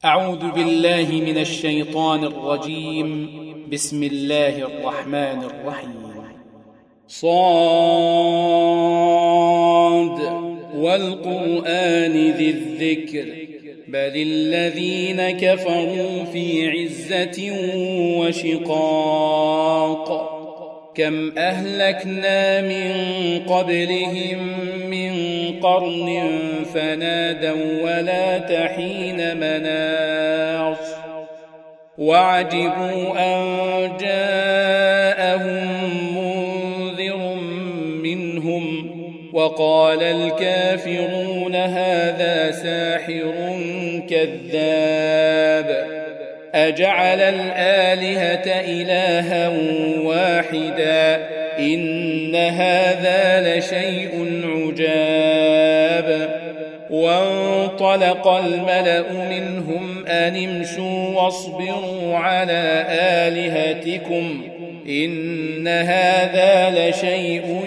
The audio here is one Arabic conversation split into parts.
أعوذ بالله من الشيطان الرجيم. بسم الله الرحمن الرحيم. صاد والقرآن ذي الذكر بل الذين كفروا في عزة وشقاق كم أهلكنا من قبلهم من قرن فنادوا ولا تحين مناص وعجبوا أن جاءهم منذر منهم وقال الكافرون هذا ساحر كذاب أجعل الآلهة إلها واحدا إن هذا لشيء عجاب وانطلق الملأ منهم أن امشوا واصبروا على آلهتكم إن هذا لشيء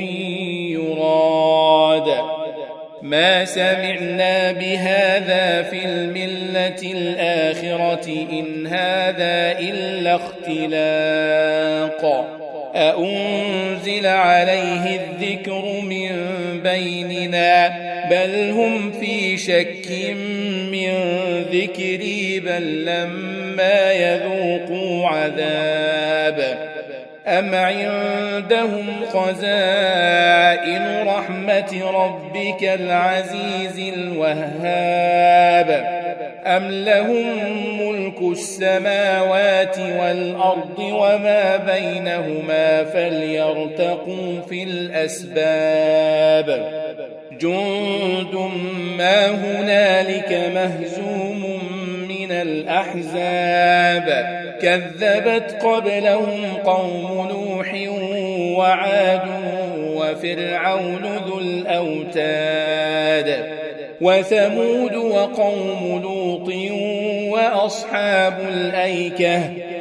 يراد ما سمعنا بهذا في الملة الآخرة إن هذا إلا اختلاق أأنزل عليه الذكر من بيننا بل هم في شك من ذكري بل لما يذوقوا عذاب أم عندهم خزائن رحمة ربك العزيز الوهاب أم لهم ملك السماوات والأرض وما بينهما فليرتقوا في الأسباب جند ما هنالك مهزوم من الأحزاب كذبت قبلهم قوم نوح وعاد وفرعون ذو الأوتاد وثمود وقوم لوط وأصحاب الأيكة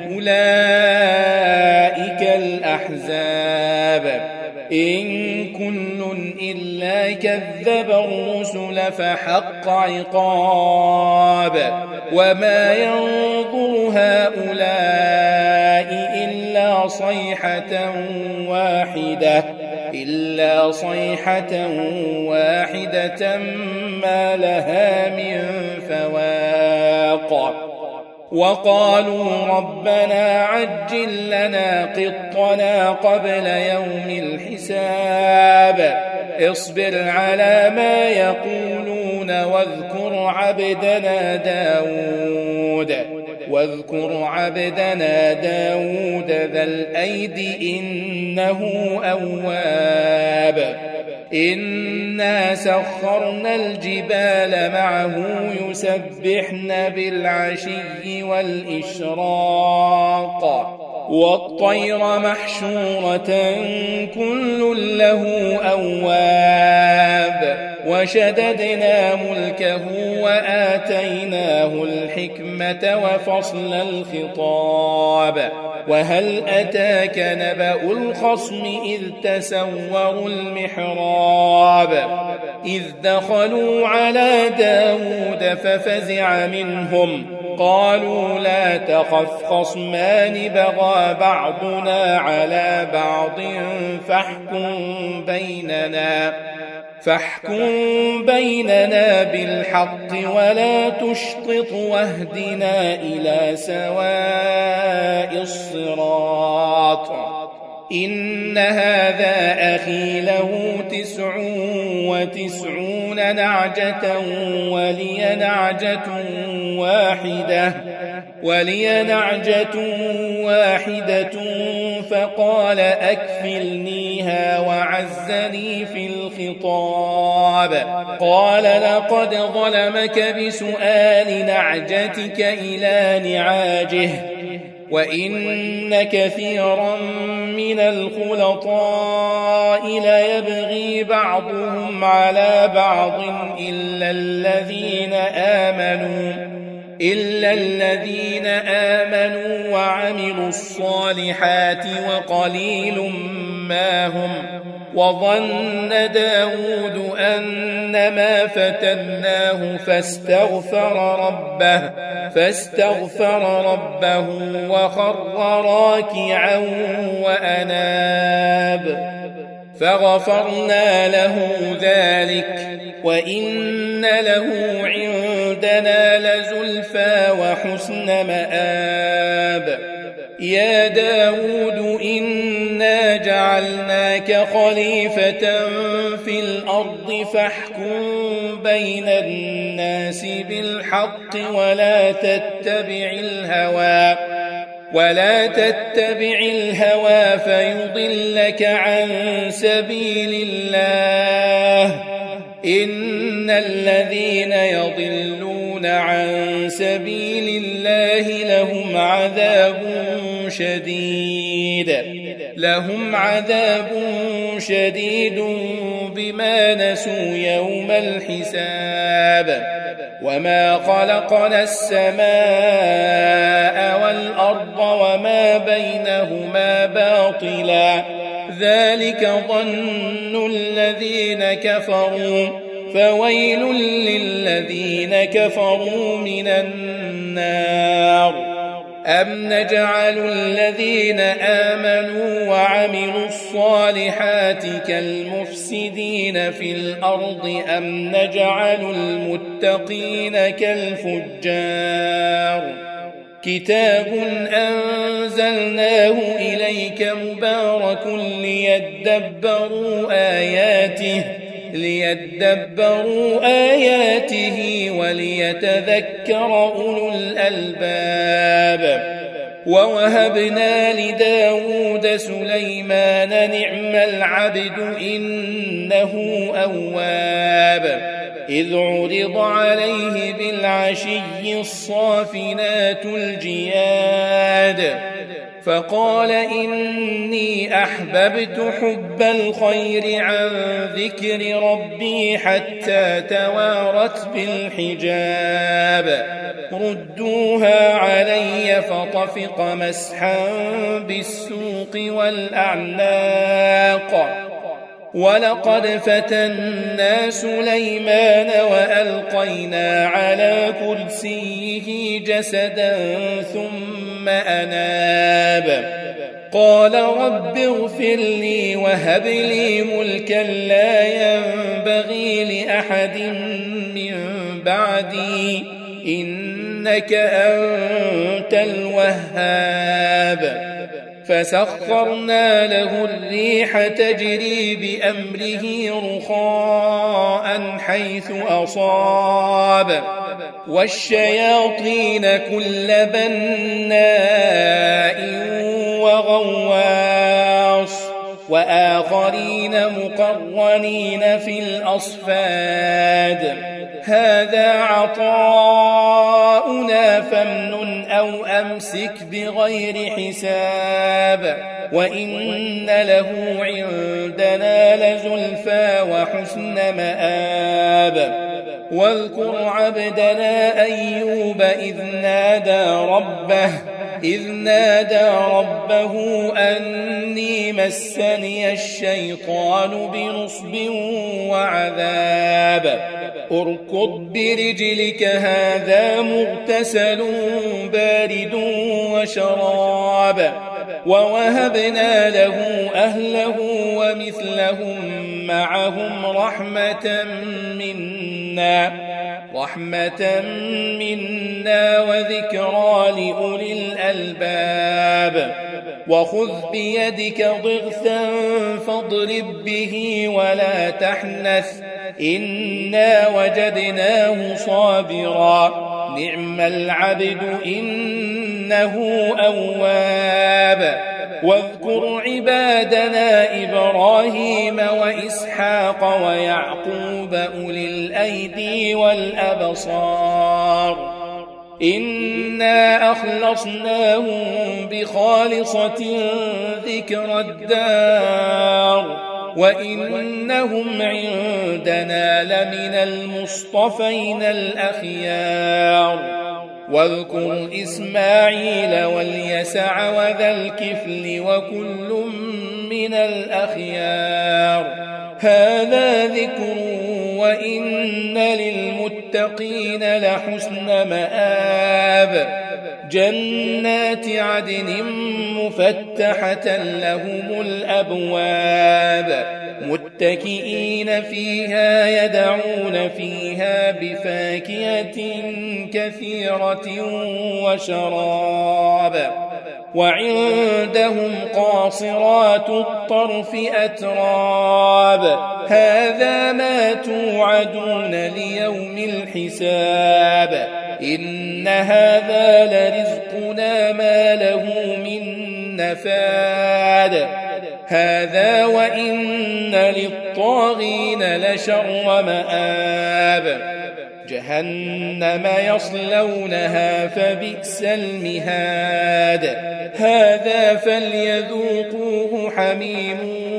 أولئك الأحزاب إن كل إلا كذب الرسل فحق عقاب وما ينظر هؤلاء إلا صيحة واحدة ما لها من فواق وقالوا ربنا عجل لنا قطنا قبل يوم الحساب اصبر على ما يقولون واذكر عبدنا داود ذا الأيد إنه أواب إنا سخرنا الجبال معه يسبحن بالعشي والإشراق والطير محشورة كل له أواب وشددنا ملكه وآتيناه الحكمة وفصل الخطاب وهل أتاك نبأ الخصم إذ تسوروا المحراب إذ دخلوا على داود ففزع منهم قالوا لا تخف خصمان بغى بعضنا على بعض فاحكم بيننا بالحق ولا تشطط واهدنا إلى سواء الصراط إن هذا أخي له 99 نعجة ولي نعجة واحدة فقال أكفلنيها وعزني في الخطاب قال لقد ظلمك بسؤال نعجتك إلى نعاجه وإن كثيرا من الخلطاء ليبغي بعضهم على بعض إلا الذين آمنوا وعملوا الصالحات وقليل ما هم وظن داود أنما فتناه فاستغفر ربه وخر راكعا وأناب فغفرنا له ذلك وإن له عندنا لزلفى وحسن مآب. يا داود إنا جعلناك خليفة في الأرض فاحكم بين الناس بالحق ولا تتبع الهوى فيضلك عن سبيل الله. إن الذين يضلون عن سبيل الله لهم عذاب شديد بما نسوا يوم الحساب. وما خلقنا السماء والأرض وما بينهما باطلا ذلك ظن الذين كفروا فويل للذين كفروا من النار. أم نجعل الذين آمنوا وعملوا الصالحات كالمفسدين في الأرض أم نجعل المتقين كالفجار. كتاب أنزلناه إليك مبارك ليدبروا آياته وليتذكر أولو الألباب. ووهبنا لداود سليمان نعم العبد إنه أواب. إذ عرض عليه بالعشي الصافنات الجياد فقال إني أحببت حب الخير عن ذكر ربي حتى توارت بالحجاب. ردوها علي فطفق مسحا بالسوق والأعناق. ولقد فتنا سليمان وألقينا على كرسيه جسدا ثم أناب. قال رب اغفر لي وهب لي ملكا لا ينبغي لأحد من بعدي إنك أنت الوهاب. فسخرنا له الريح تجري بأمره رخاء حيث أصاب والشياطين كل بناء وغواص وآخرين مقرنين في الأصفاد. هذا عطاؤنا فامنن أو أمسك بغير حساب وإن له عندنا لزلفى وحسن مآب. واذكر عبدنا أيوب إذ نادى ربه أني مسني الشيطان بنصب وعذاب. اركض برجلك هذا مغتسل بارد وشراب. ووهبنا له أهله ومثلهم معهم رحمة منا وذكرى لأولي الألباب. وخذ بيدك ضغثا فاضرب به ولا تحنث إنا وجدناه صابرا نعم العبد إنه أواب. واذكر عبادنا إبراهيم وإسحاق ويعقوب أولي الأيدي والأبصار إنا أخلصناهم بخالصة ذكر الدار وإنهم عندنا لمن المصطفين الأخيار. واذكر إسماعيل واليسع وذا الكفل وكل من الأخيار. هذا ذكر وإن للمتقين لحسن مآب. جنات عدن مفتحة لهم الأبواب متكئين فيها يدعون فيها بفاكهة كثيرة وشراب. وعندهم قاصرات الطرف أتراب. هذا ما توعدون ليوم الحساب. إن هذا لرزقنا ما له من نفاد. هذا وإن للطاغين لشر مآب. جهنم يصلونها فبئس المهاد. هذا فليذوقوه حميم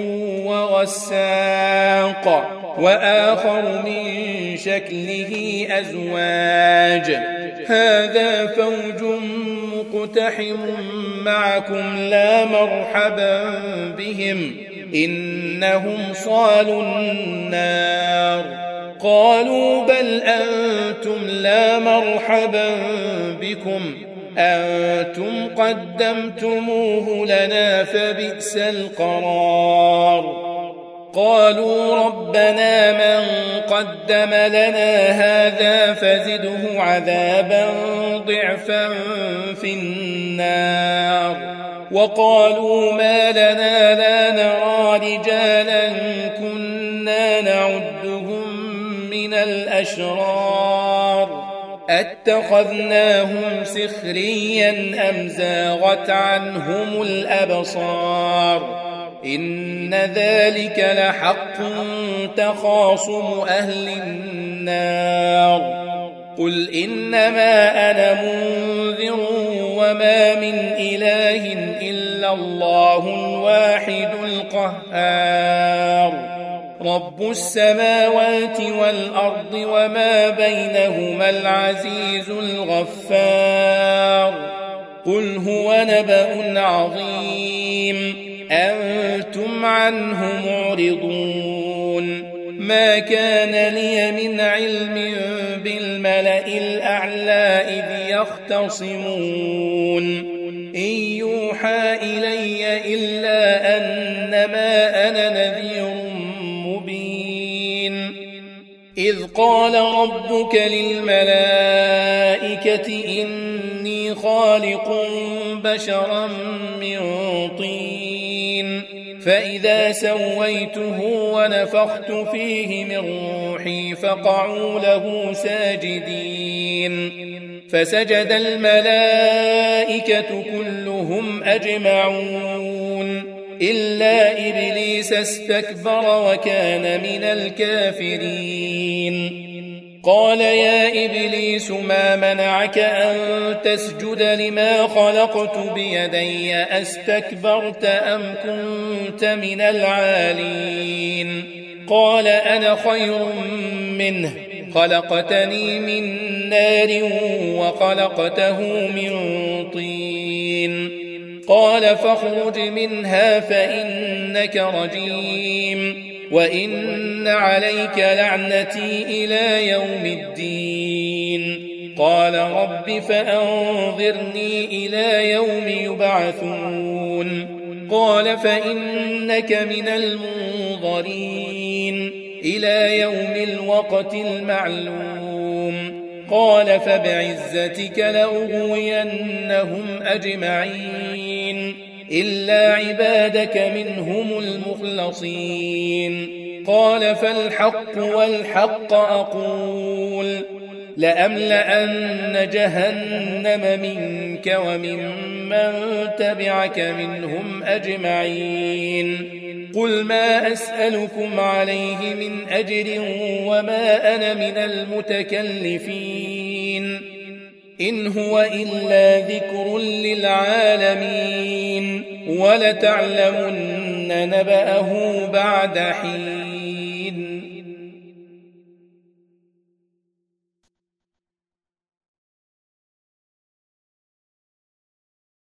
وغساق وآخر من شكله أزواج. هذا فوج مقتحم معكم لا مرحبا بهم إنهم صالوا النار. قالوا بل أنتم لا مرحبا بكم أنتم قدمتموه لنا فبئس القرار. قالوا ربنا من قدم لنا هذا فزده عذابا ضعفا في النار. وقالوا ما لنا لا نرى رجالا كنا نعدهم من الأشرار أتخذناهم سخريا أم زاغت عنهم الأبصار. إن ذلك لحق تخاصم أهل النار. قل إنما أنا منذر وما من إله إلا الله الواحد القهار. رب السماوات والأرض وما بينهما العزيز الغفار. قل هو نبأ عظيم أنتم عنه معرضون. ما كان لي من علم بالملأ الأعلى إذ يختصمون إن يوحى إلي إلا أنما أنا نذير مبين. إذ قال ربك للملائكة إني خالق بشرا من طين فإذا سويته ونفخت فيه من روحي فقعوا له ساجدين. فسجد الملائكة كلهم أجمعون إلا إبليس استكبر وكان من الكافرين. قال يا إبليس ما منعك أن تسجد لما خلقت بيدي أستكبرت أم كنت من العالين؟ قال أنا خير منه خلقتني من نار وخلقته من طين. قال فاخرج منها فإنك رجيم وإن عليك لعنتي إلى يوم الدين. قال رب فأنظرني إلى يوم يبعثون. قال فإنك من المنظرين إلى يوم الوقت المعلوم. قال فبعزتك لأغوينهم أجمعين إلا عبادك منهم المخلصين. قال فالحق والحق أقول لأملأن جهنم منك وممن تبعك منهم أجمعين. قل ما أسألكم عليه من أجر وما أنا من المتكلفين إن هو إلا ذكر للعالمين ولتعلمن نبأه بعد حين.